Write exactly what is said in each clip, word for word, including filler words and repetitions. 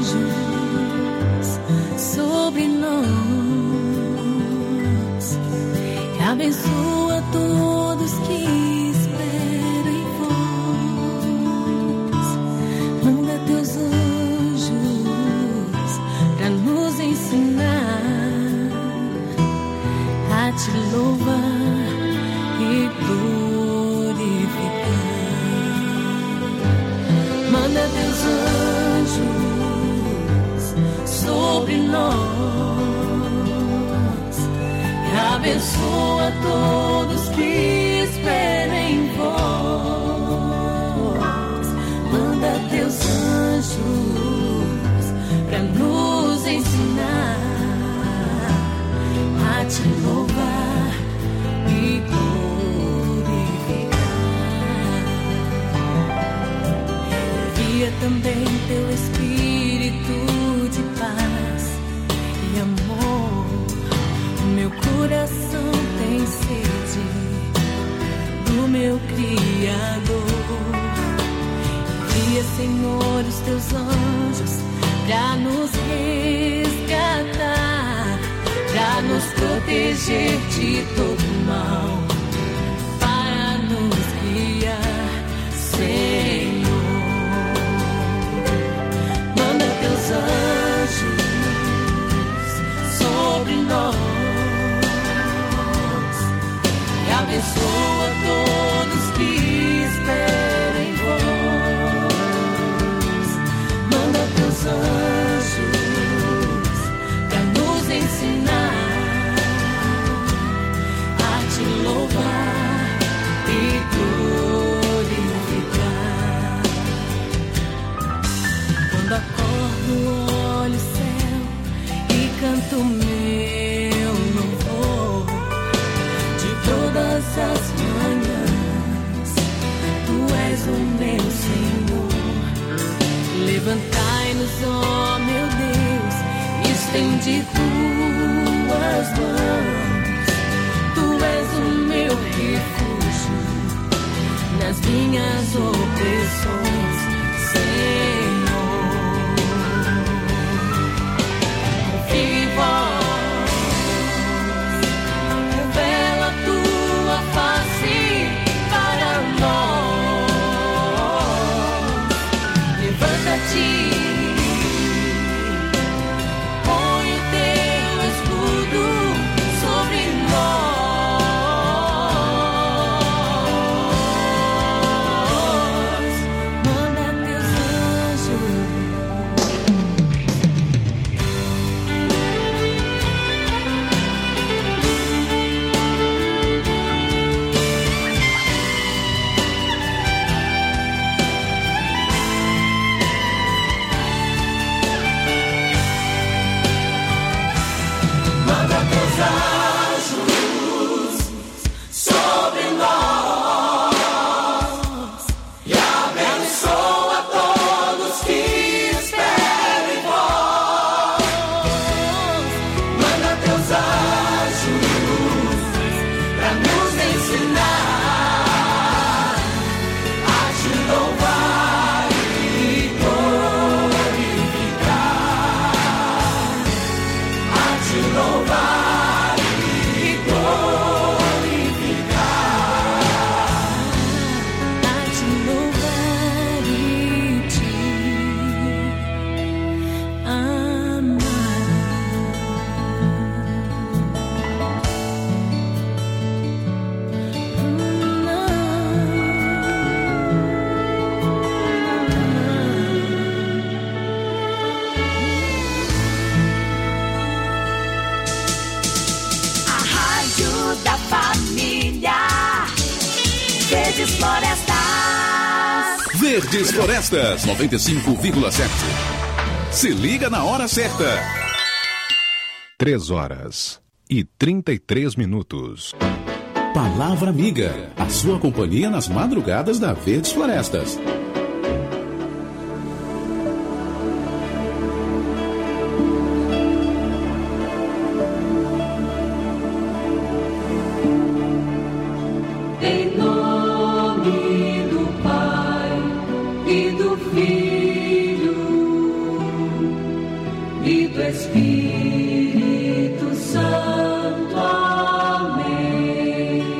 sobre nós. Abençoa todos que esperam em vós. Manda teus anjos pra nos ensinar a te louvar e glorificar. Manda teus anjos sobre nós. Abençoa todos que esperam em vós. Manda teus anjos pra nos ensinar a te louvar e glorificar. Envia também teu Espírito de paz e amor. Meu coração tem sede do meu Criador. Envia, Senhor, os teus anjos pra nos resgatar, pra nos proteger de todo mal, para nos guiar, Senhor. Manda teus anjos sobre nós. Abençoa todos que esperam em vós. Manda teus anjos pra nos ensinar a te louvar e glorificar. Quando acordo, olho o céu e canto meu louvor. Todas as manhãs, tu és o meu Senhor. Levantai-nos, ó meu Deus, estende tuas mãos. Tu és o meu refúgio nas minhas opressões, Senhor. Confio em vós. Põe o teu escudo sobre nós. Manda teus anjos. Verdes Florestas. Verdes Florestas, noventa e cinco vírgula sete. Se liga na hora certa. Três horas e trinta e três minutos. Palavra Amiga, a sua companhia nas madrugadas da Verdes Florestas. Em nome do Pai e do Filho Espírito Santo. Amém.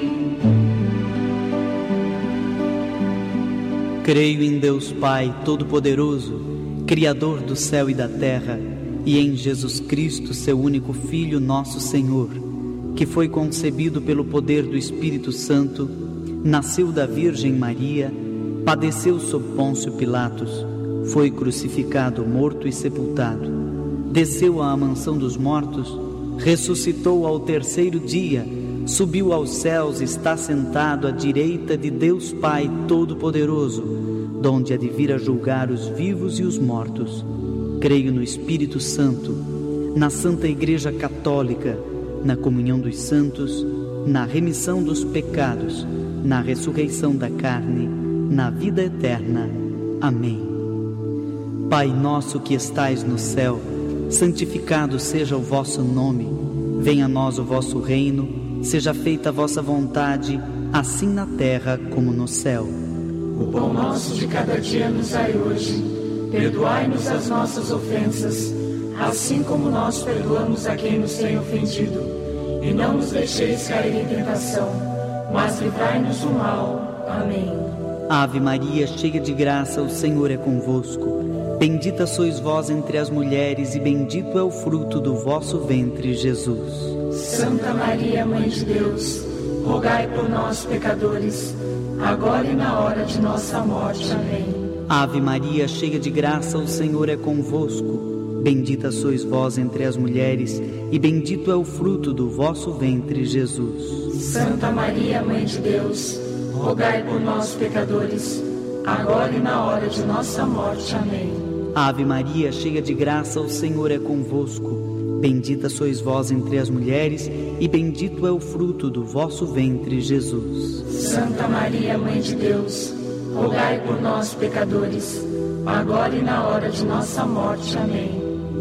Creio em Deus Pai Todo-Poderoso, Criador do céu e da terra, e em Jesus Cristo, seu único Filho, nosso Senhor, que foi concebido pelo poder do Espírito Santo, nasceu da Virgem Maria, padeceu sob Pôncio Pilatos, foi crucificado, morto e sepultado, desceu à mansão dos mortos, ressuscitou ao terceiro dia, subiu aos céus e está sentado à direita de Deus Pai Todo-Poderoso, donde há de vir a julgar os vivos e os mortos. Creio no Espírito Santo, na Santa Igreja Católica, na comunhão dos santos, na remissão dos pecados, na ressurreição da carne, na vida eterna. Amém. Pai nosso que estais no céu, santificado seja o vosso nome. Venha a nós o vosso reino, seja feita a vossa vontade, assim na terra como no céu. O pão nosso de cada dia nos dai hoje. Perdoai-nos as nossas ofensas, assim como nós perdoamos a quem nos tem ofendido. E não nos deixeis cair em tentação, mas livrai-nos do mal. Amém. Ave Maria, cheia de graça, o Senhor é convosco. Bendita sois vós entre as mulheres, e bendito é o fruto do vosso ventre, Jesus. Santa Maria, Mãe de Deus, rogai por nós, pecadores, agora e na hora de nossa morte. Amém. Ave Maria, cheia de graça, o Senhor é convosco. Bendita sois vós entre as mulheres, e bendito é o fruto do vosso ventre, Jesus. Santa Maria, Mãe de Deus, rogai por nós, pecadores, agora e na hora de nossa morte. Amém. Ave Maria, cheia de graça, o Senhor é convosco. Bendita sois vós entre as mulheres, e bendito é o fruto do vosso ventre, Jesus. Santa Maria, Mãe de Deus, rogai por nós, pecadores, agora e na hora de nossa morte. Amém.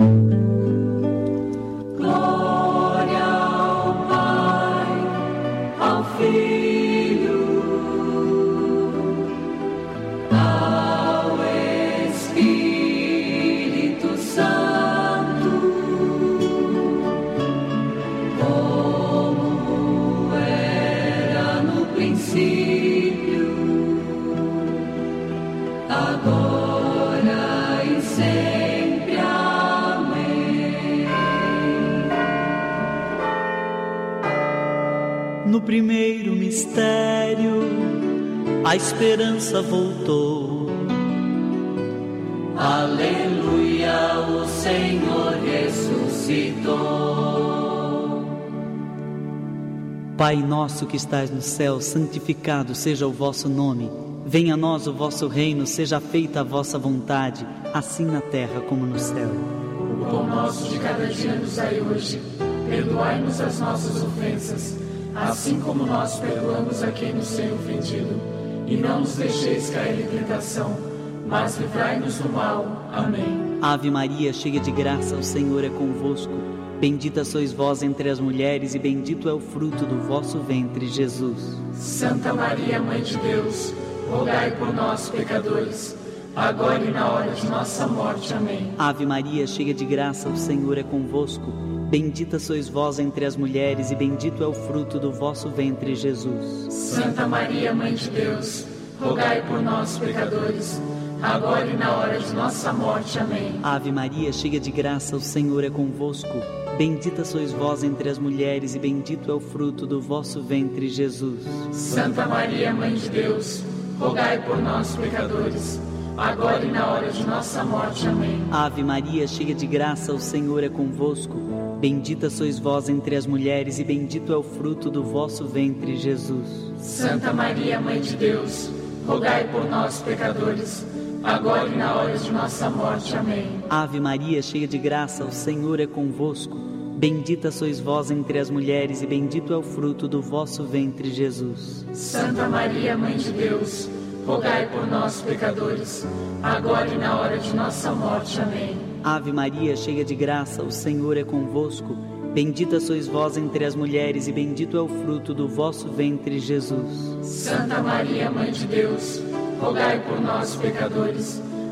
Glória ao Pai, ao Filho, ao Espírito Santo, como era no princípio, agora e sempre. Amém. No primeiro mistério, a esperança voltou. Aleluia, o Senhor ressuscitou. Pai nosso que estais no céu, santificado seja o vosso nome. Venha a nós o vosso reino, seja feita a vossa vontade, assim na terra como no céu. O pão nosso de cada dia nos dai hoje. Perdoai-nos as nossas ofensas, assim como nós perdoamos a quem nos tem ofendido. E não nos deixeis cair em tentação, mas livrai-nos do mal. Amém. Ave Maria, cheia de graça, o Senhor é convosco. Bendita sois vós entre as mulheres, e bendito é o fruto do vosso ventre, Jesus. Santa Maria, Mãe de Deus, rogai por nós, pecadores, agora e na hora de nossa morte. Amém. Ave Maria, cheia de graça, o Senhor é convosco. Bendita sois vós entre as mulheres, e bendito é o fruto do vosso ventre, Jesus. Santa Maria, Mãe de Deus, rogai por nós, pecadores, agora e na hora de nossa morte. Amém. Ave Maria, cheia de graça, o Senhor é convosco. Bendita sois vós entre as mulheres, e bendito é o fruto do vosso ventre, Jesus. Santa Maria, Mãe de Deus, rogai por nós, pecadores, agora e na hora de nossa morte. Amém. Ave Maria, cheia de graça, o Senhor é convosco. Bendita sois vós entre as mulheres, e bendito é o fruto do vosso ventre, Jesus. Santa Maria, Mãe de Deus, rogai por nós, pecadores, agora e na hora de nossa morte. Amém. Ave Maria, cheia de graça, o Senhor é convosco. Bendita sois vós entre as mulheres, e bendito é o fruto do vosso ventre, Jesus. Santa Maria, Mãe de Deus, rogai por nós, pecadores, agora e na hora de nossa morte. Amém. Ave Maria, cheia de graça, o Senhor é convosco. Bendita sois vós entre as mulheres, e bendito é o fruto do vosso ventre, Jesus. Santa Maria, Mãe de Deus, rogai por nós, pecadores,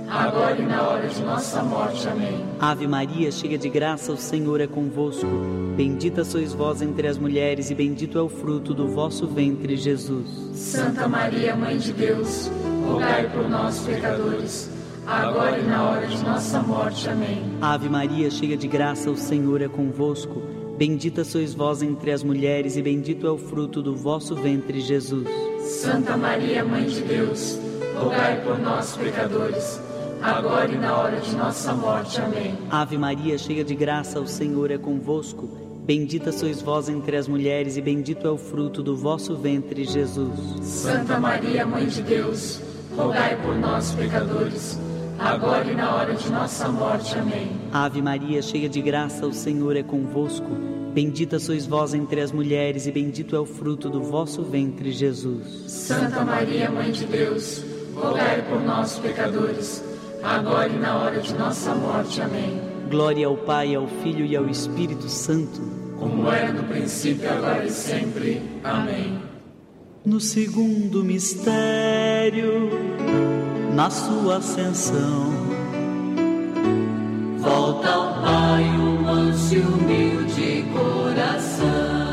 agora e na hora de nossa morte. Amém. Ave Maria, cheia de graça, o Senhor é convosco. Bendita sois vós entre as mulheres, e bendito é o fruto do vosso ventre, Jesus. Santa Maria, Mãe de Deus, rogai por nós, pecadores, agora e na hora de nossa morte. Amém. Ave Maria, cheia de graça, o Senhor é convosco. Bendita sois vós entre as mulheres, e bendito é o fruto do vosso ventre, Jesus. Santa Maria, Mãe de Deus, rogai por nós, pecadores, agora e na hora de nossa morte. Amém. Ave Maria, cheia de graça, o Senhor é convosco. Bendita sois vós entre as mulheres, e bendito é o fruto do vosso ventre, Jesus. Santa Maria, Mãe de Deus, rogai por nós, pecadores, agora e na hora de nossa morte. Amém. Ave Maria, cheia de graça, o Senhor é convosco. Bendita sois vós entre as mulheres, e bendito é o fruto do vosso ventre, Jesus. Santa Maria, Mãe de Deus, rogai por nós, pecadores, agora e na hora de nossa morte. Amém. Glória ao Pai, ao Filho e ao Espírito Santo, como era no princípio, agora e sempre. Amém. No segundo mistério, na sua ascensão, volta ao Pai um manso e humilde coração.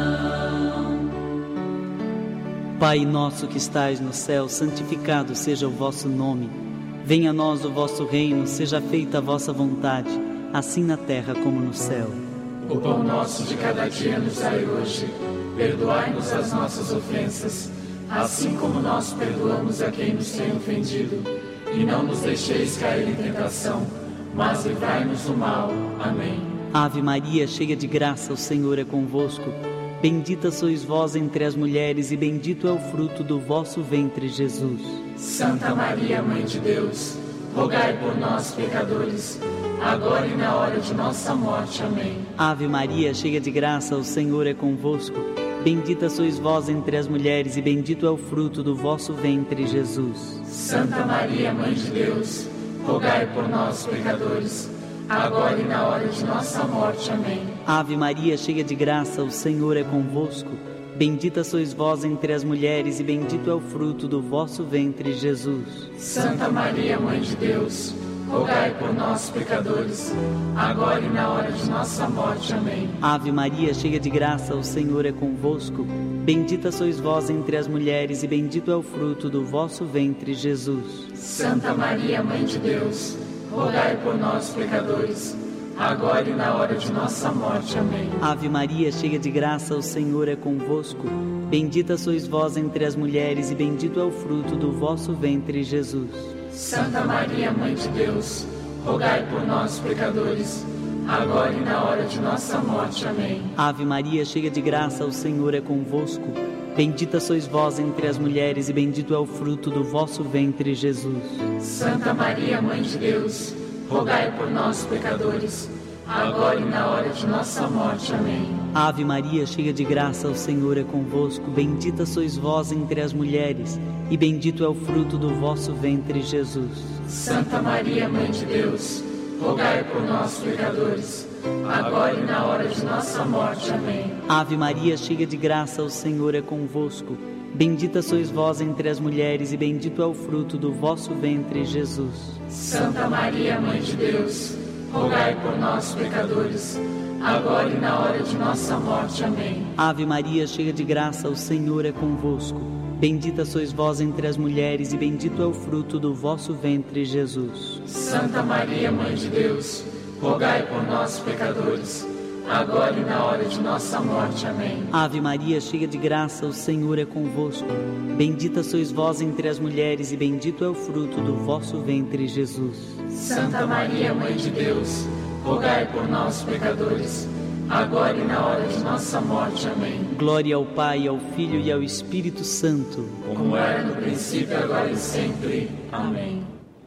Pai nosso que estais no céu, santificado seja o vosso nome. Venha a nós o vosso reino, seja feita a vossa vontade, assim na terra como no céu. O pão nosso de cada dia nos dai hoje. Perdoai-nos as nossas ofensas, assim como nós perdoamos a quem nos tem ofendido. E não nos deixeis cair em tentação, mas livrai-nos do mal. Amém. Ave Maria, cheia de graça, o Senhor é convosco. Bendita sois vós entre as mulheres, e bendito é o fruto do vosso ventre, Jesus. Santa Maria, Mãe de Deus, rogai por nós, pecadores, agora e na hora de nossa morte. Amém. Ave Maria, cheia de graça, o Senhor é convosco. Bendita sois vós entre as mulheres, e bendito é o fruto do vosso ventre, Jesus. Santa Maria, Mãe de Deus, rogai por nós, pecadores, agora e na hora de nossa morte. Amém. Ave Maria, cheia de graça, o Senhor é convosco. Bendita sois vós entre as mulheres, e bendito é o fruto do vosso ventre, Jesus. Santa Maria, Mãe de Deus, rogai por nós, pecadores, agora e na hora de nossa morte. Amém. Ave Maria, cheia de graça, o Senhor é convosco. Bendita sois vós entre as mulheres, e bendito é o fruto do vosso ventre, Jesus. Santa Maria, Mãe de Deus, rogai por nós, pecadores, agora e na hora de nossa morte. Amém. Ave Maria, cheia de graça, o Senhor é convosco. Bendita sois vós entre as mulheres, e bendito é o fruto do vosso ventre, Jesus. Santa Maria, Mãe de Deus, rogai por nós, pecadores, agora e na hora de nossa morte. Amém. Ave Maria, cheia de graça, o Senhor é convosco. Bendita sois vós entre as mulheres, e bendito é o fruto do vosso ventre, Jesus. Santa Maria, Mãe de Deus, rogai por nós, pecadores, agora e na hora de nossa morte. Amém. Ave Maria, cheia de graça, o Senhor é convosco. Bendita sois vós entre as mulheres, e bendito é o fruto do vosso ventre, Jesus. Santa Maria, Mãe de Deus, rogai por nós, pecadores, agora e na hora de nossa morte. Amém. Ave Maria, cheia de graça, o Senhor é convosco. Bendita sois vós entre as mulheres, e bendito é o fruto do vosso ventre, Jesus. Santa Maria, Mãe de Deus, rogai por nós, pecadores, agora e na hora de nossa morte. Amém. Ave Maria, cheia de graça, o Senhor é convosco. Bendita sois vós entre as mulheres, e bendito é o fruto do vosso ventre, Jesus. Santa Maria, Mãe de Deus, rogai por nós, pecadores, agora e na hora de nossa morte. Amém. Ave Maria, cheia de graça, o Senhor é convosco. Bendita sois vós entre as mulheres, e bendito é o fruto do vosso ventre, Jesus. Santa Maria, Mãe de Deus, rogai por nós, pecadores, agora e na hora de nossa morte. Amém. Glória ao Pai, ao Filho e ao Espírito Santo, como era no princípio, agora e sempre. Amém.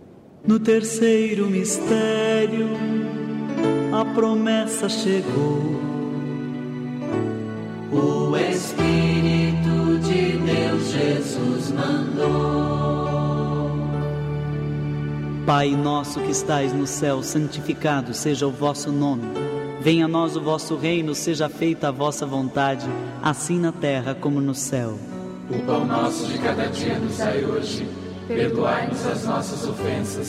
No terceiro mistério, a promessa chegou. O Espírito de Deus Jesus mandou. Pai nosso que estais no céu, santificado seja o vosso nome. Venha a nós o vosso reino, seja feita a vossa vontade, assim na terra como no céu. O pão nosso de cada dia nos dai hoje. Perdoai-nos as nossas ofensas,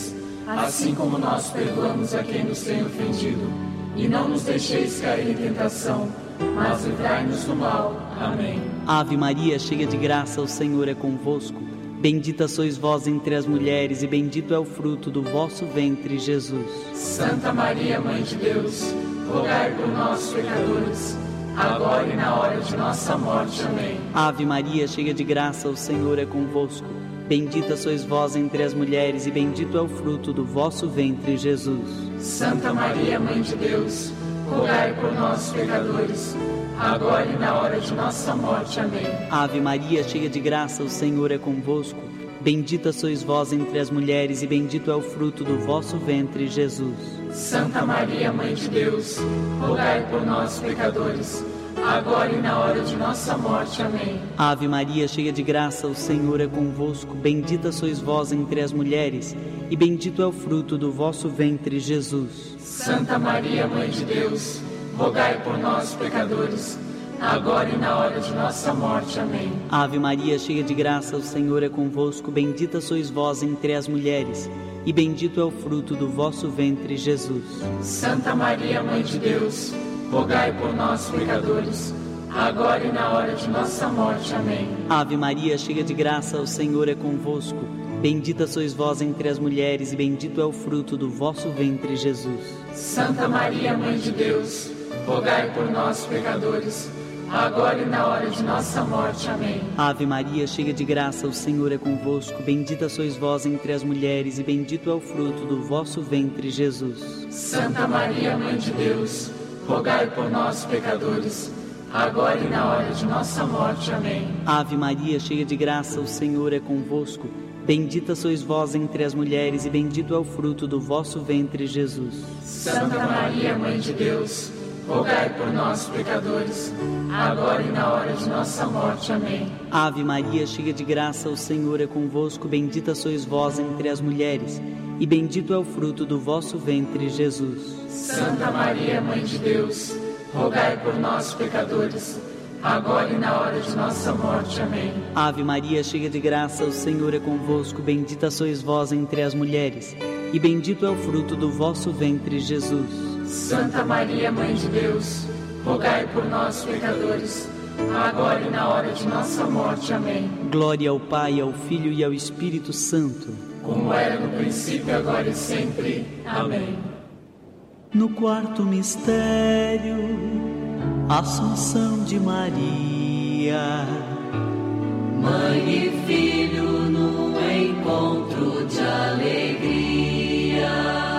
assim como nós perdoamos a quem nos tem ofendido. E não nos deixeis cair em tentação, mas livrai-nos do mal. Amém. Ave Maria, cheia de graça, o Senhor é convosco. Bendita sois vós entre as mulheres, e bendito é o fruto do vosso ventre, Jesus. Santa Maria, Mãe de Deus, rogai por nós, pecadores, agora e na hora de nossa morte. Amém. Ave Maria, cheia de graça, o Senhor é convosco. Bendita sois vós entre as mulheres, e bendito é o fruto do vosso ventre, Jesus. Santa Maria, Mãe de Deus, rogai por nós, pecadores, agora e na hora de nossa morte. Amém. Ave Maria, cheia de graça, o Senhor é convosco. Bendita sois vós entre as mulheres, e bendito é o fruto do vosso ventre, Jesus. Santa Maria, Mãe de Deus, rogai por nós, pecadores, agora e na hora de nossa morte. Amém. Ave Maria, cheia de graça, o Senhor é convosco. Bendita sois vós entre as mulheres, e bendito é o fruto do vosso ventre, Jesus. Santa Maria, Mãe de Deus, rogai por nós, pecadores, agora e na hora de nossa morte. Amém. Ave Maria, cheia de graça, o Senhor é convosco. Bendita sois vós entre as mulheres, e bendito é o fruto do vosso ventre, Jesus. Santa Maria, Mãe de Deus, rogai por nós, pecadores, agora e na hora de nossa morte. Amém. Ave Maria, cheia de graça, o Senhor é convosco. Bendita sois vós entre as mulheres, e bendito é o fruto do vosso ventre, Jesus. Santa Maria, Mãe de Deus, rogai por nós, pecadores, agora e na hora de nossa morte. Amém. Ave Maria, cheia de graça, o Senhor é convosco. Bendita sois vós entre as mulheres, e bendito é o fruto do vosso ventre, Jesus. Santa Maria, Mãe de Deus, rogai por nós, pecadores, agora e na hora de nossa morte. Amém. Ave Maria, cheia de graça, o Senhor é convosco. Bendita sois vós entre as mulheres, e bendito é o fruto do vosso ventre, Jesus. Santa Maria, Mãe de Deus, rogai por nós, pecadores, agora e na hora de nossa morte. Amém. Ave Maria, cheia de graça, o Senhor é convosco. Bendita sois vós entre as mulheres, e bendito é o fruto do vosso ventre, Jesus. Santa Maria, Mãe de Deus, rogai por nós, pecadores, agora e na hora de nossa morte. Amém. Ave Maria, cheia de graça, o Senhor é convosco. Bendita sois vós entre as mulheres, e bendito é o fruto do vosso ventre, Jesus. Santa Maria, Mãe de Deus, rogai por nós, pecadores, agora e na hora de nossa morte. Amém. Glória ao Pai, ao Filho e ao Espírito Santo, como era no princípio, agora e sempre. Amém. No quarto mistério, Assunção de Maria. Mãe e Filho num encontro de alegria.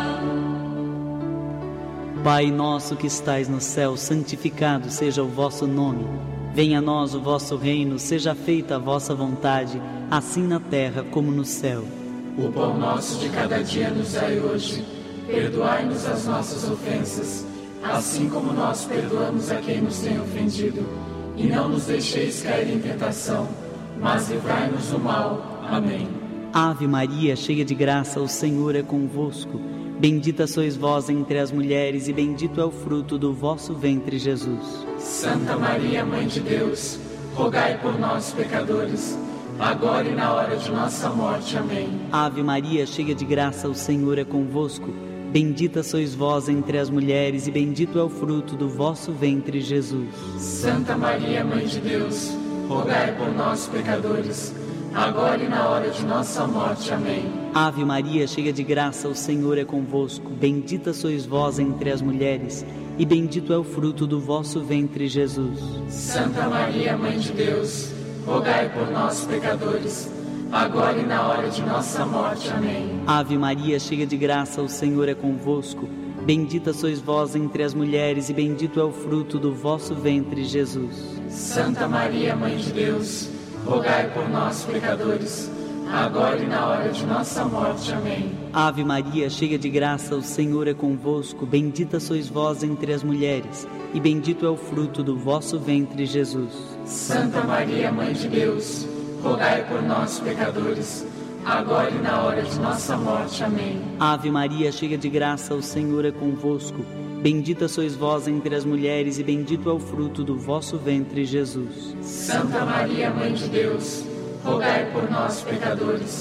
Pai nosso que estais no céu, santificado seja o vosso nome. Venha a nós o vosso reino, seja feita a vossa vontade, assim na terra como no céu. O pão nosso de cada dia nos dai hoje. Perdoai-nos as nossas ofensas, assim como nós perdoamos a quem nos tem ofendido. E não nos deixeis cair em tentação, mas livrai-nos do mal. Amém. Ave Maria, cheia de graça, o Senhor é convosco. Bendita sois vós entre as mulheres, e bendito é o fruto do vosso ventre, Jesus. Santa Maria, Mãe de Deus, rogai por nós, pecadores, agora e na hora de nossa morte. Amém. Ave Maria, cheia de graça, o Senhor é convosco. Bendita sois vós entre as mulheres, e bendito é o fruto do vosso ventre, Jesus. Santa Maria, Mãe de Deus, rogai por nós, pecadores, agora e na hora de nossa morte. Amém. Ave Maria, cheia de graça, o Senhor é convosco. Bendita sois vós entre as mulheres, e bendito é o fruto do vosso ventre, Jesus. Santa Maria, Mãe de Deus, rogai por nós, pecadores, agora e na hora de nossa morte. Amém. Ave Maria, cheia de graça, o Senhor é convosco. Bendita sois vós entre as mulheres, e bendito é o fruto do vosso ventre, Jesus. Santa Maria, Mãe de Deus, rogai por nós, pecadores, agora e na hora de nossa morte. Amém. Ave Maria, cheia de graça, o Senhor é convosco. Bendita sois vós entre as mulheres, e bendito é o fruto do vosso ventre, Jesus. Santa Maria, Mãe de Deus, rogai por nós, pecadores, agora e na hora de nossa morte. Amém. Ave Maria, cheia de graça, o Senhor é convosco. Bendita sois vós entre as mulheres, e bendito é o fruto do vosso ventre, Jesus. Santa Maria, Mãe de Deus, rogai por nós, pecadores,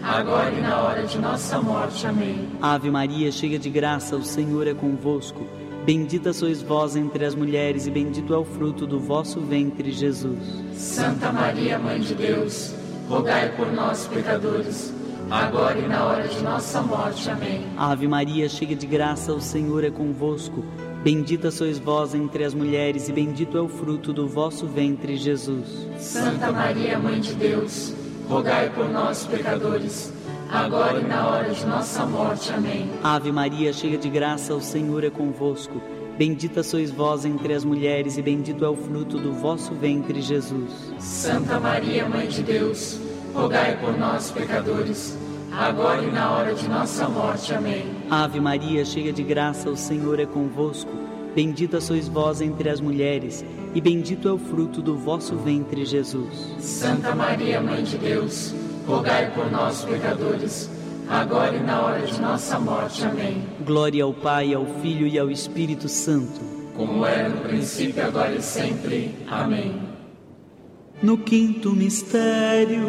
agora e na hora de nossa morte. Amém. Ave Maria, cheia de graça, o Senhor é convosco. Bendita sois vós entre as mulheres, e bendito é o fruto do vosso ventre, Jesus. Santa Maria, Mãe de Deus, rogai por nós, pecadores, agora e na hora de nossa morte. Amém. Ave Maria, cheia de graça, o Senhor é convosco. Bendita sois vós entre as mulheres, e bendito é o fruto do vosso ventre, Jesus. Santa Maria, Mãe de Deus, rogai por nós, pecadores, agora e na hora de nossa morte. Amém. Ave Maria, cheia de graça, o Senhor é convosco. Bendita sois vós entre as mulheres, e bendito é o fruto do vosso ventre, Jesus. Santa Maria, Mãe de Deus, rogai por nós, pecadores, agora e na hora de nossa morte. Amém. Ave Maria, cheia de graça, o Senhor é convosco. Bendita sois vós entre as mulheres, e bendito é o fruto do vosso ventre, Jesus. Santa Maria, Mãe de Deus, rogai por nós, pecadores, agora e na hora de nossa morte. Amém. Glória ao Pai, ao Filho e ao Espírito Santo, como era no princípio, agora e sempre. Amém. No quinto mistério,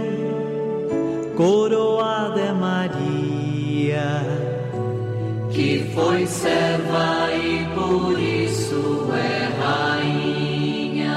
coroada é Maria, que foi serva e por isso é rainha.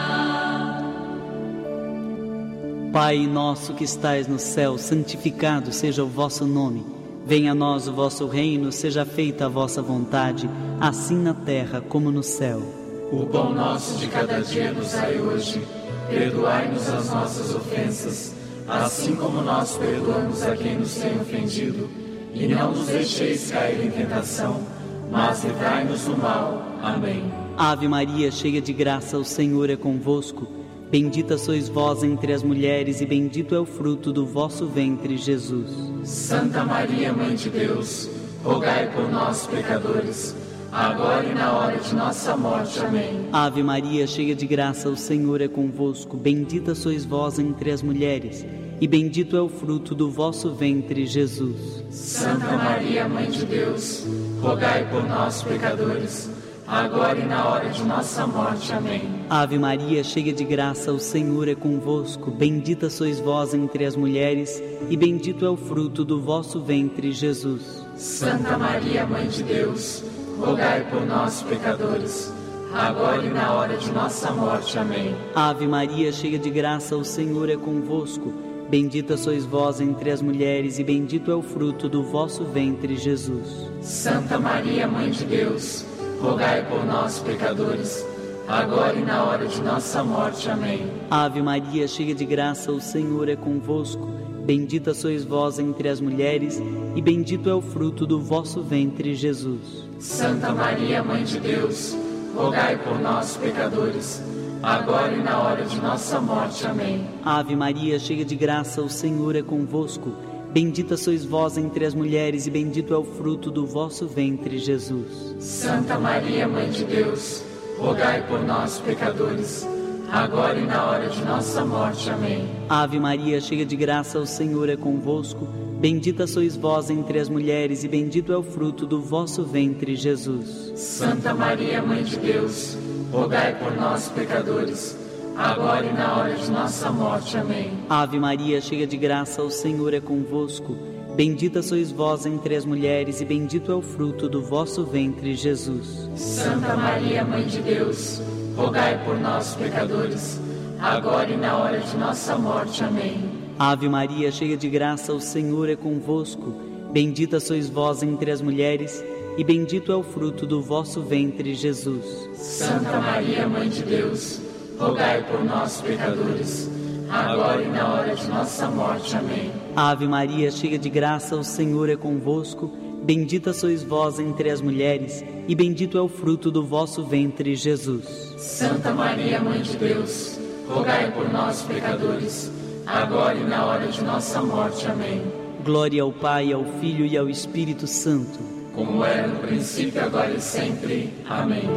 Pai nosso que estais no céu, santificado seja o vosso nome. Venha a nós o vosso reino, seja feita a vossa vontade, assim na terra como no céu. O pão nosso de cada dia nos dai hoje. Perdoai-nos as nossas ofensas, assim como nós perdoamos a quem nos tem ofendido. E não nos deixeis cair em tentação, mas livrai-nos do mal. Amém. Ave Maria, cheia de graça, o Senhor é convosco. Bendita sois vós entre as mulheres, e bendito é o fruto do vosso ventre, Jesus. Santa Maria, Mãe de Deus, rogai por nós, pecadores, agora e na hora de nossa morte. Amém. Ave Maria, cheia de graça, o Senhor é convosco. Bendita sois vós entre as mulheres, e bendito é o fruto do vosso ventre, Jesus. Santa Maria, Mãe de Deus, rogai por nós, pecadores, agora e na hora de nossa morte. Amém. Ave Maria, cheia de graça, o Senhor é convosco. Bendita sois vós entre as mulheres, e bendito é o fruto do vosso ventre, Jesus. Santa Maria, Mãe de Deus, rogai por nós, pecadores, agora e na hora de nossa morte. Amém. Ave Maria, cheia de graça, o Senhor é convosco. Bendita sois vós entre as mulheres, e bendito é o fruto do vosso ventre, Jesus. Santa Maria, Mãe de Deus, rogai por nós, pecadores, agora e na hora de nossa morte. Amém. Ave Maria, cheia de graça, o Senhor é convosco. Bendita sois vós entre as mulheres, e bendito é o fruto do vosso ventre, Jesus. Santa Maria, Mãe de Deus, rogai por nós, pecadores, agora e na hora de nossa morte. Amém. Ave Maria, cheia de graça, o Senhor é convosco. Bendita sois vós entre as mulheres, e bendito é o fruto do vosso ventre, Jesus. Santa Maria, Mãe de Deus, rogai por nós, pecadores, agora e na hora de nossa morte. Amém. Ave Maria, cheia de graça, o Senhor é convosco. Bendita sois vós entre as mulheres, e bendito é o fruto do vosso ventre, Jesus. Santa Maria, Mãe de Deus, rogai por nós, pecadores, agora e na hora de nossa morte. Amém. Ave Maria, cheia de graça, o Senhor é convosco. Bendita sois vós entre as mulheres, e bendito é o fruto do vosso ventre, Jesus. Santa Maria, Mãe de Deus, rogai por nós, pecadores, agora e na hora de nossa morte. Amém. Ave Maria, cheia de graça, o Senhor é convosco. Bendita sois vós entre as mulheres, e bendito é o fruto do vosso ventre, Jesus. Santa Maria, Mãe de Deus, rogai por nós, pecadores, agora e na hora de nossa morte. Amém. Ave Maria, cheia de graça, o Senhor é convosco. Bendita sois vós entre as mulheres, e bendito é o fruto do vosso ventre, Jesus. Santa Maria, Mãe de Deus, rogai por nós, pecadores, agora e na hora de nossa morte. Amém. Glória ao Pai, ao Filho e ao Espírito Santo, como era no princípio, agora e sempre. Amém.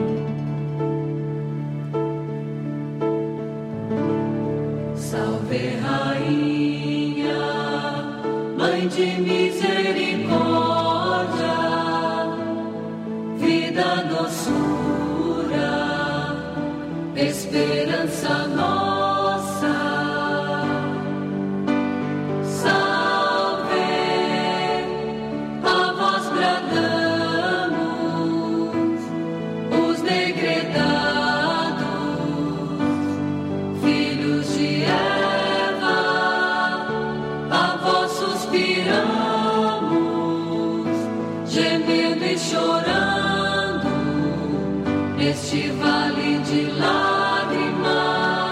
Salve, Rainha, Mãe de misericórdia, vida, doçura, esperança nossa. Salve, neste vale de lágrimas.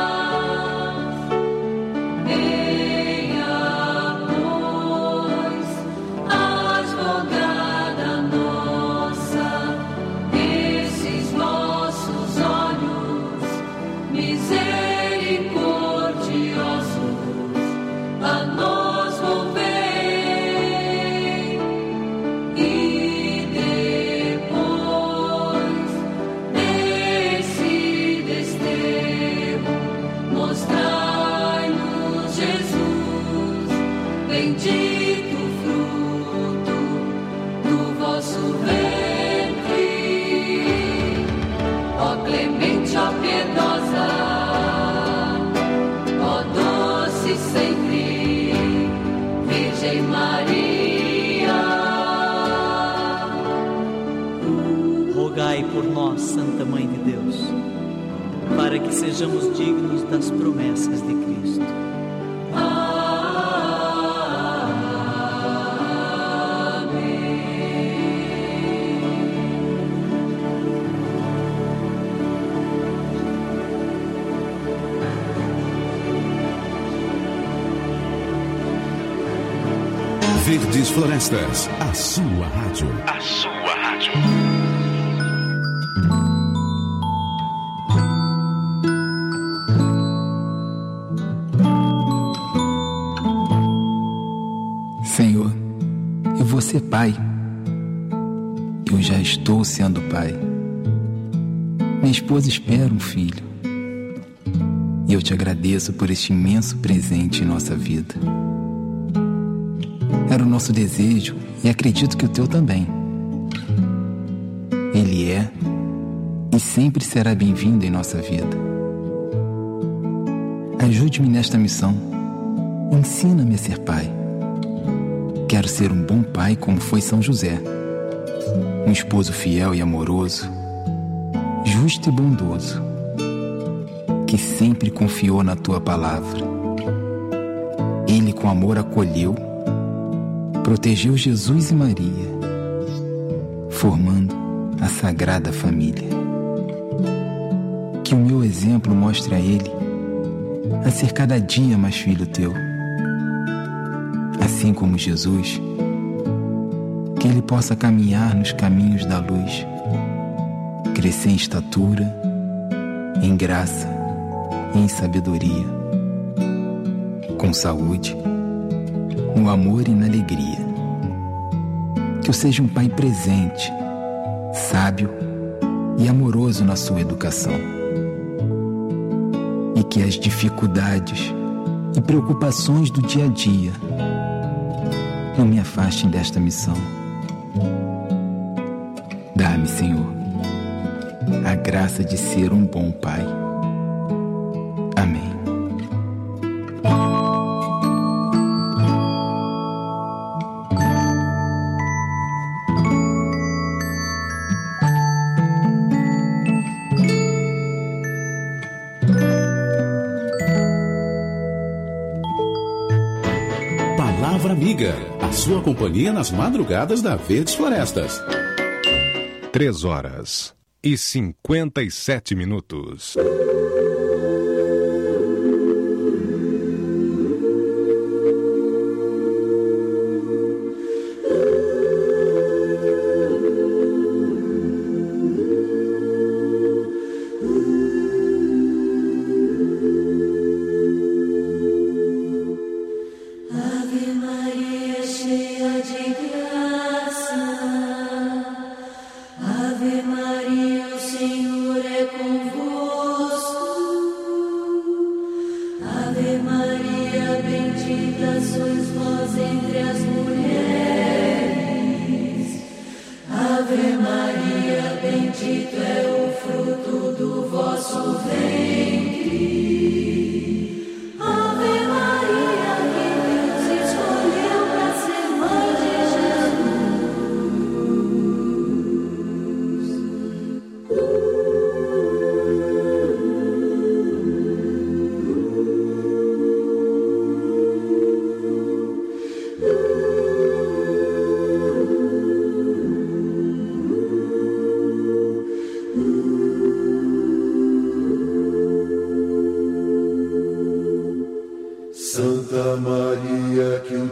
Venha, pois, advogada nossa, esses vossos olhos misericordiosos a nós volvei. Bendito fruto do vosso ventre, ó clemente, ó piedosa, ó doce sempre, Virgem Maria. Rogai por nós, Santa Mãe de Deus, para que sejamos dignos das promessas de Cristo. Verdes Florestas, a sua rádio. A sua rádio. Senhor, eu vou ser pai. Eu já estou sendo pai. Minha esposa espera um filho. E eu te agradeço por este imenso presente em nossa vida. Era o nosso desejo e acredito que o teu também. Ele é e sempre será bem-vindo em nossa vida. Ajude-me nesta missão. Ensina-me a ser pai. Quero ser um bom pai como foi São José. Um esposo fiel e amoroso, justo e bondoso, que sempre confiou na tua palavra. Ele com amor acolheu, protegeu Jesus e Maria, formando a Sagrada Família. Que o meu exemplo mostre a ele a ser cada dia mais filho teu. Assim como Jesus, que ele possa caminhar nos caminhos da luz, crescer em estatura, em graça e em sabedoria, com saúde, no amor e na alegria. Que eu seja um pai presente, sábio e amoroso na sua educação. E que as dificuldades e preocupações do dia a dia não me afastem desta missão. Dá-me, Senhor, a graça de ser um bom pai. Amém. Palavra Amiga, a sua companhia nas madrugadas da Verdes Florestas. Três horas e cinquenta e sete minutos.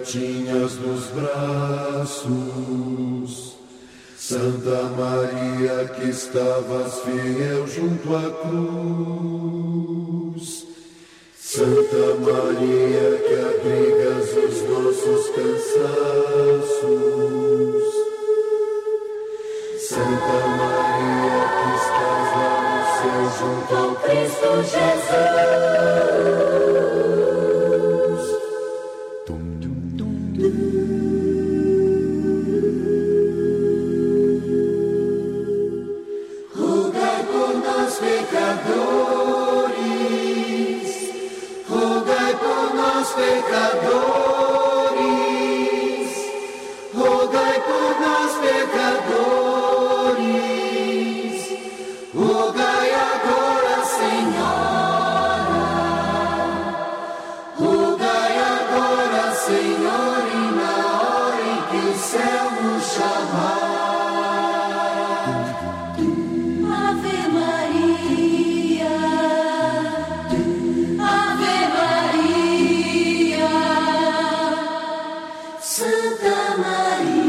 tinhas nos braços. Santa Maria, que estavas fiel junto à cruz. Santa Maria, que abrigas os nossos cansaços. Santa Maria, que estás lá no céu junto ao Cristo Jesus. Tum, tum, tum, tum. Rogai por nós, pecadores. Rogai por nós, pecadores. Rogai por nós, pecadores. Rogai agora, Senhora. Rogai agora, Senhor, e na hora em que o céu nos chamar. Ave Maria, Ave Maria, Santa Maria.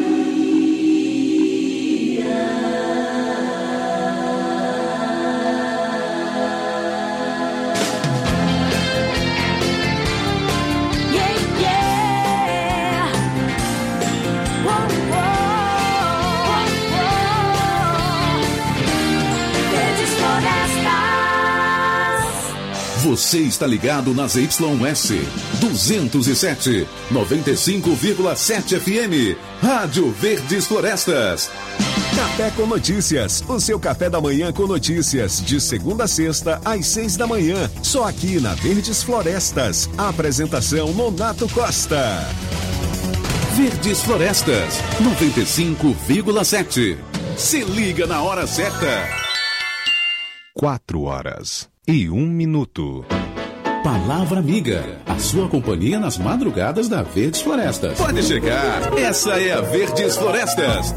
Yeah, yeah. Whoa, whoa, whoa. Verdes florestas. Você está ligado nas Y S duzentos e sete, noventa e cinco vírgula sete F M, Rádio Verdes Florestas. Café com Notícias, o seu café da manhã com notícias, de segunda a sexta, às seis da manhã, só aqui na Verdes Florestas. A apresentação Nonato Costa. Verdes Florestas, noventa e cinco vírgula sete. Se liga na hora certa. Quatro horas e um minuto. Palavra Amiga, a sua companhia nas madrugadas da Verdes Florestas. Pode chegar, essa é a Verdes Florestas.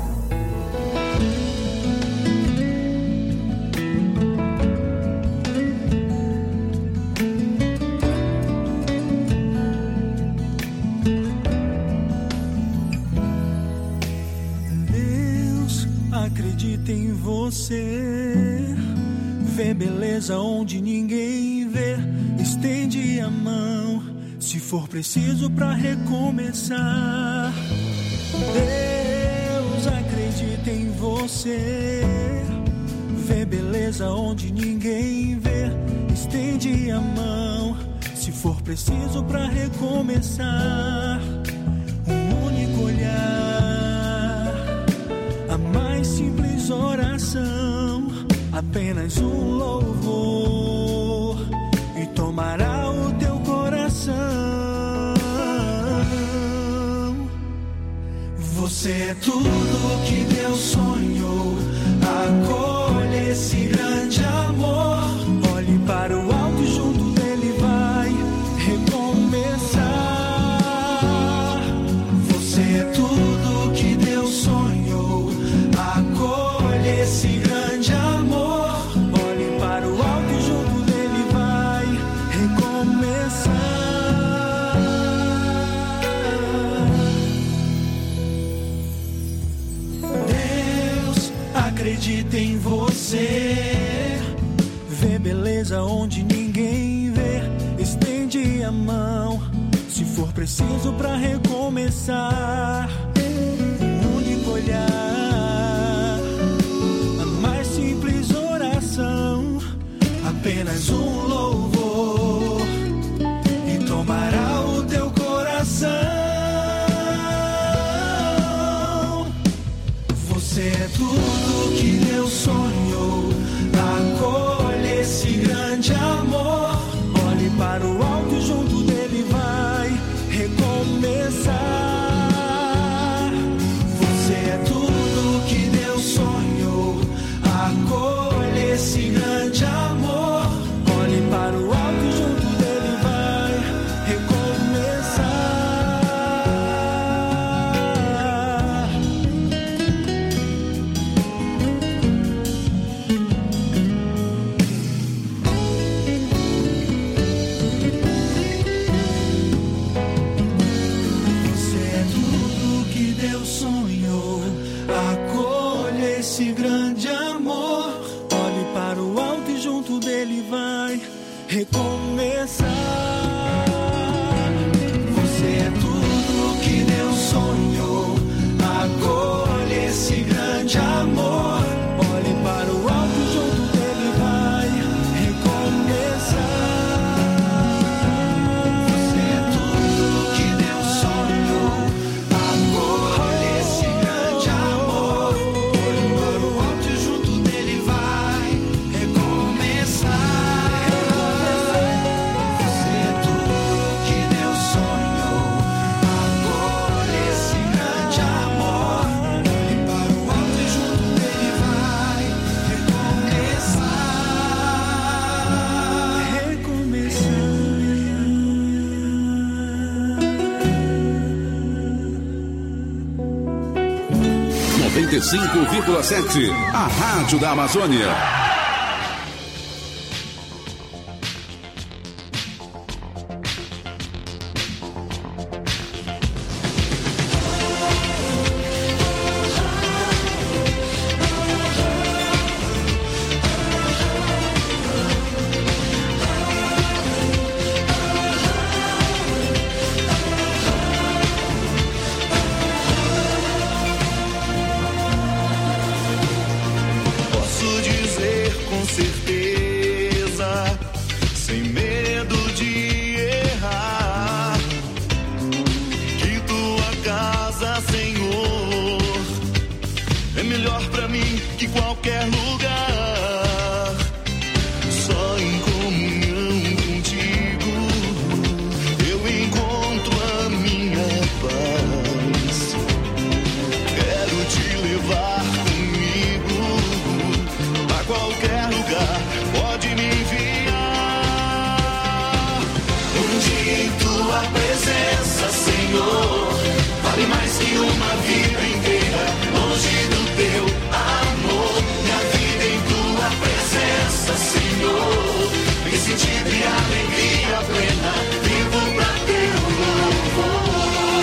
Deus acredita em você, vê beleza onde ninguém vê, estende a mão se for preciso pra recomeçar. Deus acredita em você, vê beleza onde ninguém vê, estende a mão se for preciso pra recomeçar. Um único olhar, a mais simples oração, apenas um louvor e tomará o teu coração. Você é tudo que Deus sonhou, acolhe esse grande amor. Olhe para o alto e junto dele vai recomeçar. Você é tudo que Deus sonhou, acolhe esse grande amor. Olhe para o alto e junto dele vai recomeçar. Deus acredita em você, vê beleza onde ninguém vê, estende a mão se for preciso pra recomeçar. Um único olhar, a mais simples oração, apenas um louvor e tomará o teu coração. Você é tudo que Deus sonhou, acolhe esse grande amor. Olhe para o alto e junto dele vai recomeçar. Você é tudo dele vai recomeçar. Você é tudo que Deus sonhou. Acolha esse grande amor. Olhe para o alto, junto dele vai recomeçar. Você é tudo que Deus sonhou. Acolha esse grande amor. Olhe para o alto e junto dele vai recomeçar. Você é tudo que Deus sonhou. Acolha esse grande amor. Olhe para o alto e junto dele vai recomeçar. noventa e cinco vírgula sete, a Rádio da Amazônia. Posso dizer com certeza, sem medo de errar, que tua casa, Senhor, é melhor pra mim que qualquer lugar. Só em comunhão contigo eu encontro a minha paz. Quero te levar comigo a qualquer lugar, pode me enviar. Um dia em tua presença, Senhor, vale mais que uma vida inteira. Longe do teu amor, minha vida em tua presença, Senhor, tem sentido e alegria plena. Vivo pra teu louvor.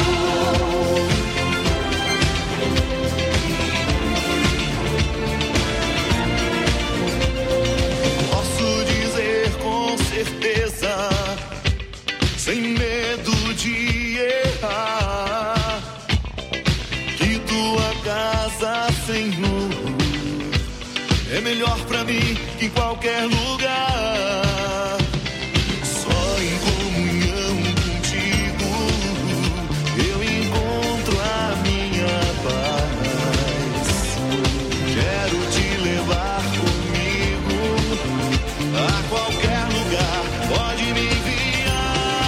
Posso dizer com certeza, sem medo de errar, que tua casa, Senhor, é melhor pra mim que qualquer lugar. Só em comunhão contigo eu encontro a minha paz. Quero te levar comigo a qualquer lugar, pode me enviar.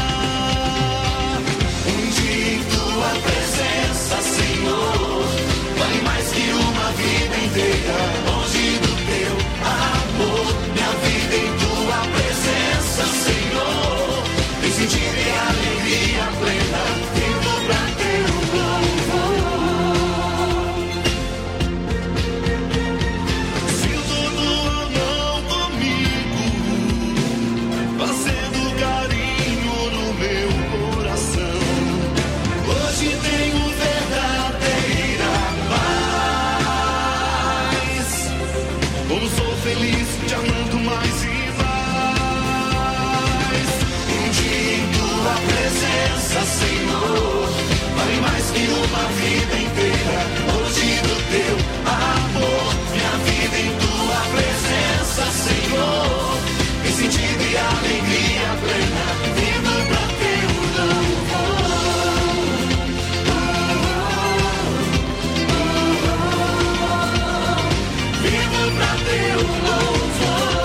Um dia em tua presença, Senhor, vale mais que uma vida inteira. Longe do teu amor, minha vida em tua presença, Senhor, tem sentido e alegria plena. Vivo pra teu louvor. Sinto tua mão comigo, fazendo carinho no meu coração. Hoje tenho verdadeira paz. Como sou feliz te amando mais e mais. Um dia em tua presença, Senhor, vale mais que uma vida inteira. Longe do teu amor, minha vida em tua presença, Senhor, tem sentido e alegria plena. Vivo pra teu louvor. Vivo pra teu louvor.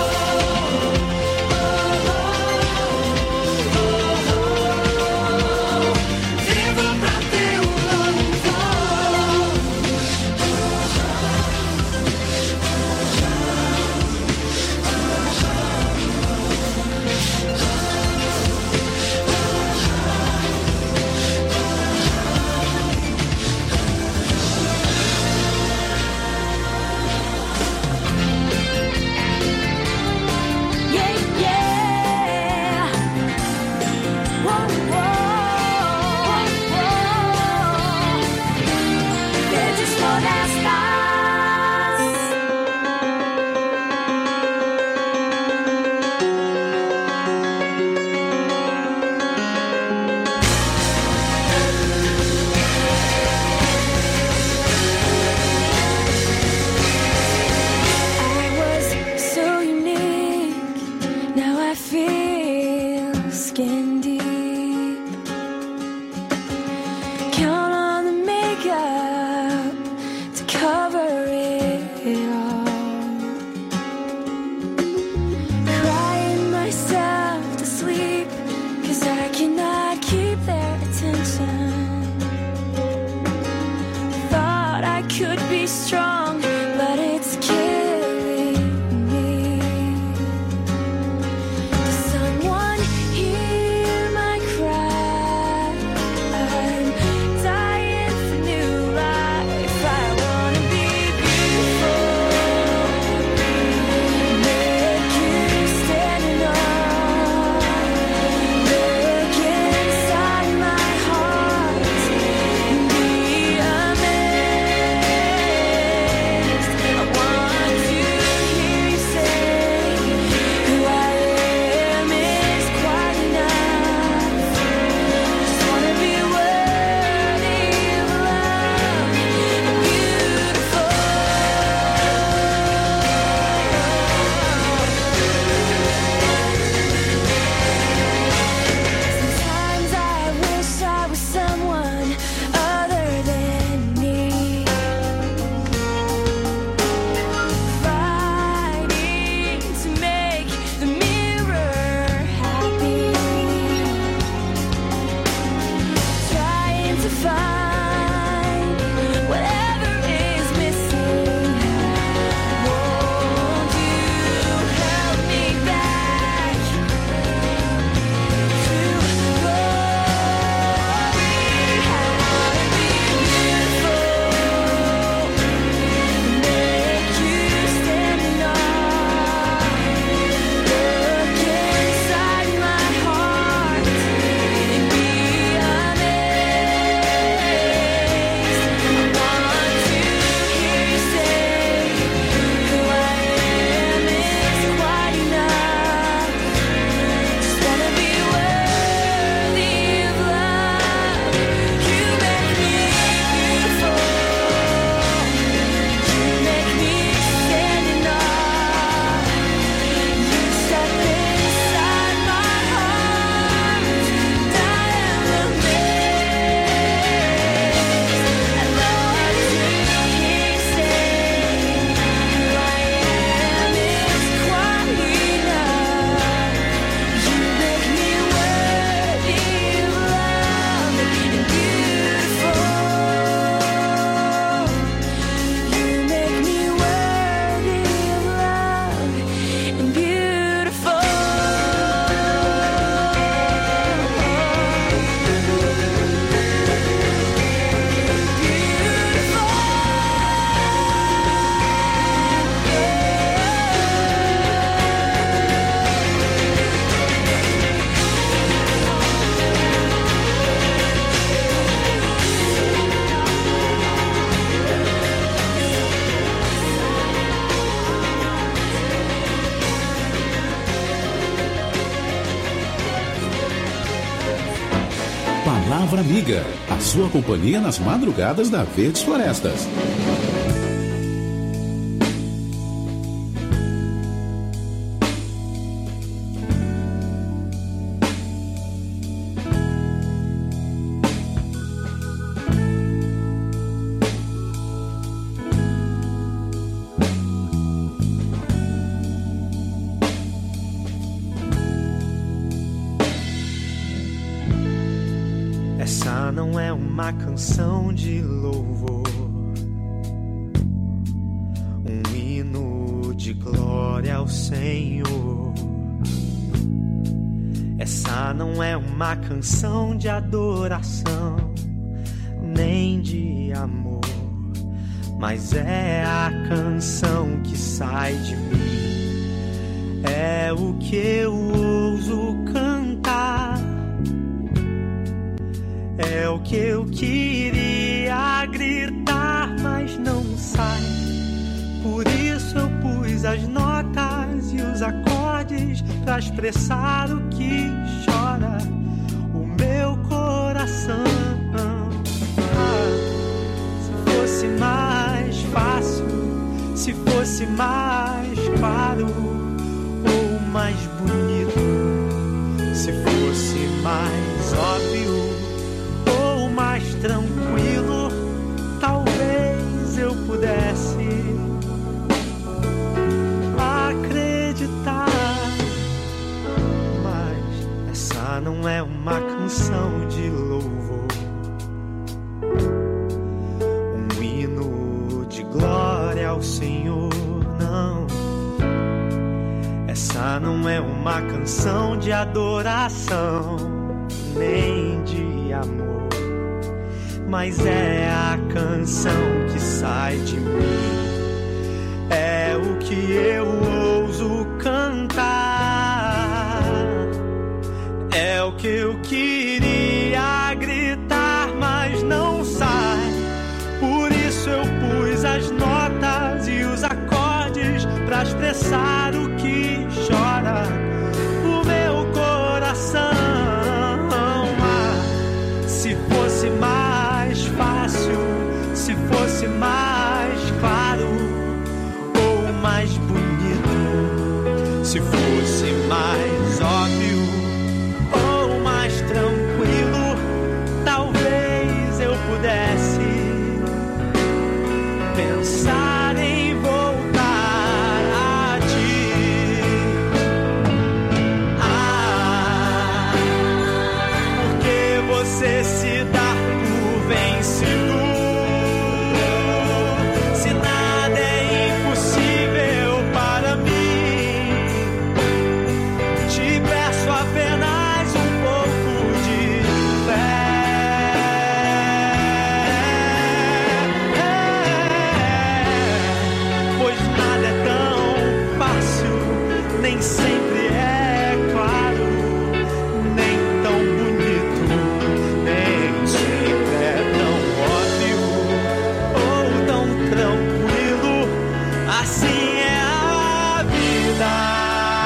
Vivo pra teu louvor. Palavra Amiga, a sua companhia nas madrugadas da Verdes Florestas. Essa não é uma canção de louvor, um hino de glória ao Senhor. Essa não é uma canção de adoração, nem de amor, mas é a canção que sai de mim, é o que eu ouso cantar. É o que eu queria gritar, mas não sai. Por isso eu pus as notas e os acordes pra expressar o que chora o meu coração. Ah, se fosse mais fácil, se fosse mais claro ou mais bonito, se fosse mais óbvio, mais tranquilo, talvez eu pudesse acreditar. Mas essa não é uma canção de louvor, um hino de glória ao Senhor, não. Essa não é uma canção de adoração, nem de amor, mas é a canção que sai de mim, é o que eu ouso cantar, é o que eu queria gritar, mas não sai. Por isso eu pus as notas e os acordes pra expressar o que chora o meu coração. Ah, se fosse mais fácil, se fosse mais claro ou mais bonito, se fosse mais óbvio ou mais tranquilo, talvez eu pudesse pensar em voltar a ti. Ah, porque você se dá vencido. Se nada é impossível para mim, te peço apenas um pouco de fé, pois nada é tão fácil, nem sempre é claro, nem tão bonito, nem sempre é tão óbvio ou tão tranquilo. Assim é a vida.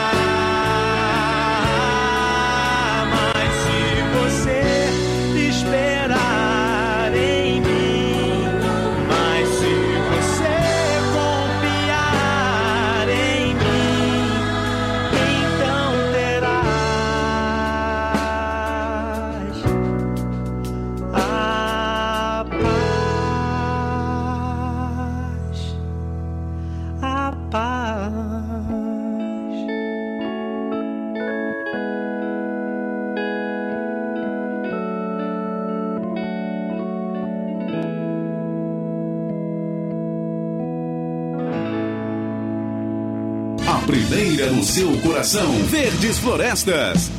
Mas se você esperar em mim, mas se você confiar em mim, então terás a paz, a paz. A primeira no seu coração, Verdes Florestas.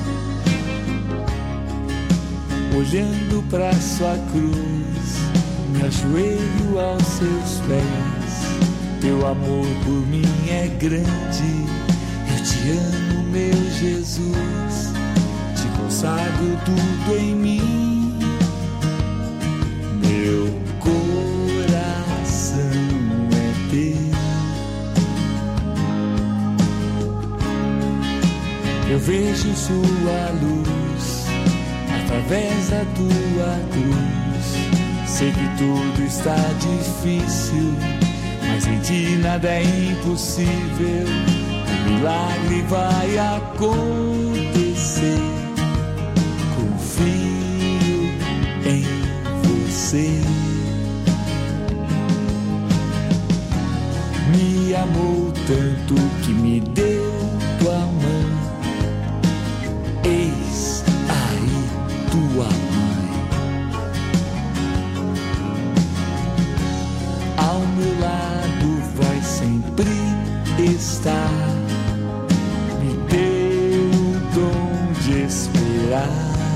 Olhando pra sua cruz, me ajoelho aos seus pés. Teu amor por mim é grande. Eu te amo, meu Jesus. Te consagro tudo em mim. Meu coração é teu. Eu vejo sua luz através da tua cruz. Sei que tudo está difícil, mas em ti nada é impossível. O milagre vai acontecer. Confio em você. Me amou tanto que me deu tua mão. Eis aí tua mãe. Ao meu lado vai sempre estar. Me deu o dom de esperar.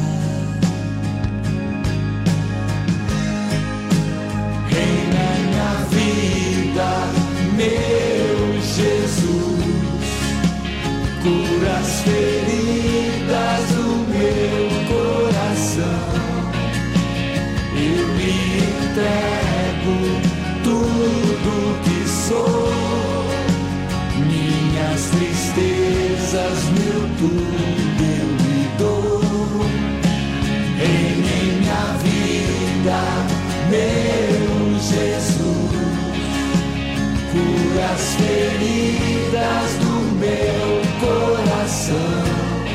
Reina em minha vida, meu Jesus. Cura as feridas do meu coração. Eu me entrego tudo que sou. Minhas tristezas, meu tudo eu lhe dou. Reina em minha vida, meu Jesus. Cura as feridas do meu coração.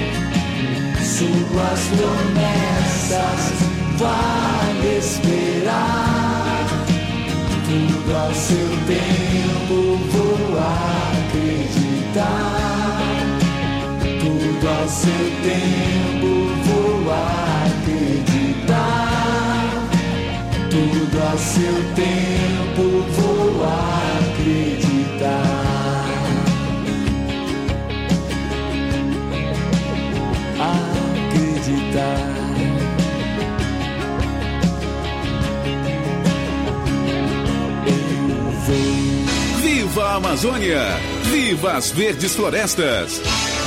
Suas promessas vale esperar. Tudo ao seu tempo vou acreditar. Tudo ao seu tempo vou acreditar. Tudo ao seu tempo vou acreditar. Acreditar. Eu vou. Viva a Amazônia! Viva as verdes florestas!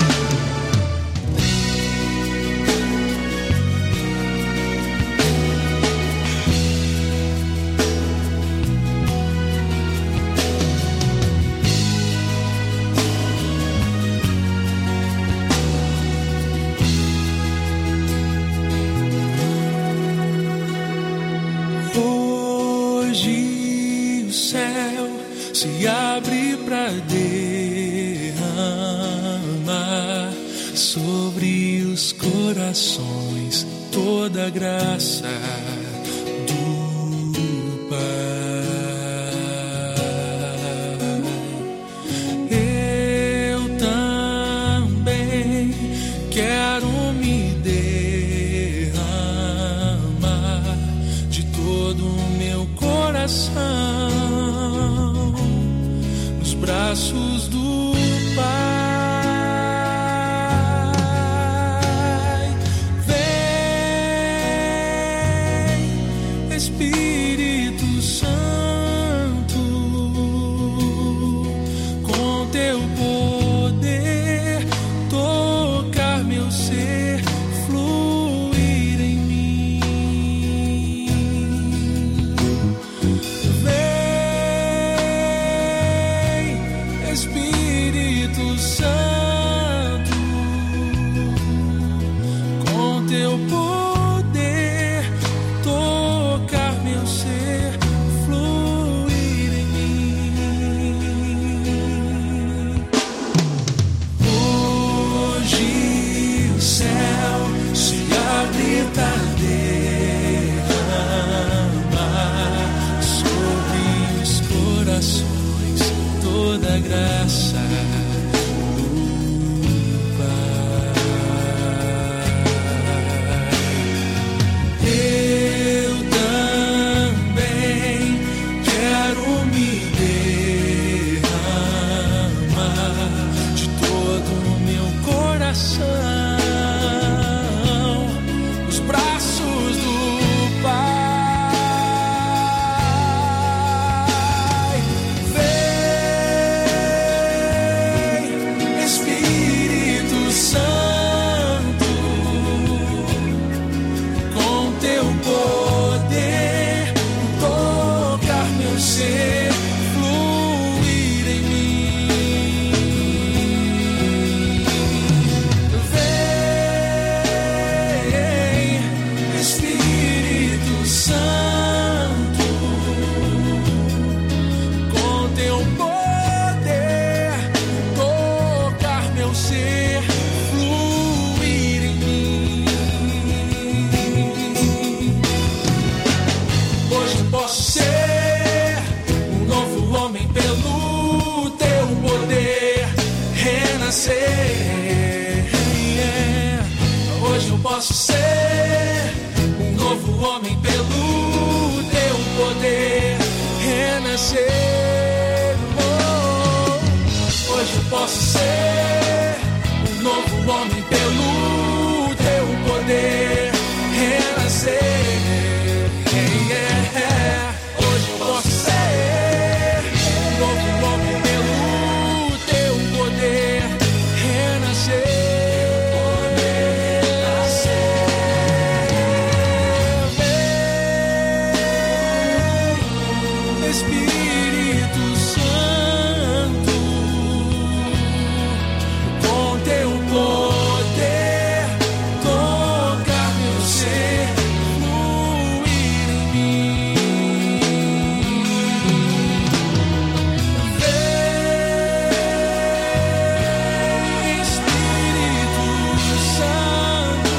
Se abre pra derramar sobre os corações toda a graça do Pai. Eu também quero me derramar de todo o meu coração braços do Pai. Vem, Espírito Santo, com teu poder tocar meu ser, fluir em mim. Vem, Espírito Santo, com teu poder tocar meu ser, fluir em mim. Hoje o céu se abre pra derramar sobre os corações toda a graça do Pai. posso ser um novo homem pelo teu poder renascer. Oh, hoje eu posso ser um novo homem pelo teu poder renascer. Yeah, yeah. Hoje eu posso ser um novo homem pelo teu poder renascer. Espírito Santo, com teu poder tocar meu ser, fluir em mim. Vem, Espírito Santo,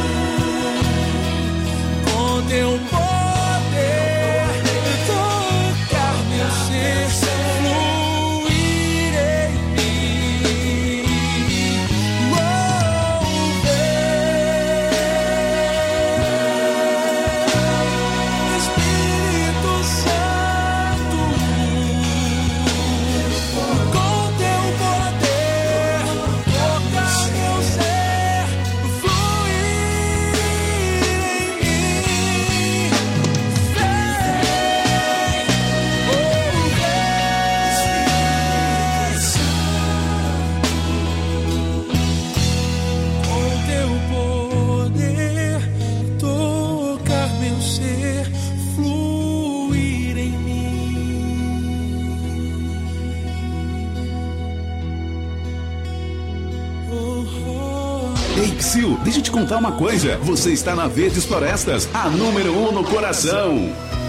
com teu poder Deixa eu te contar uma coisa. Você está na Verdes Florestas, a número um no coração.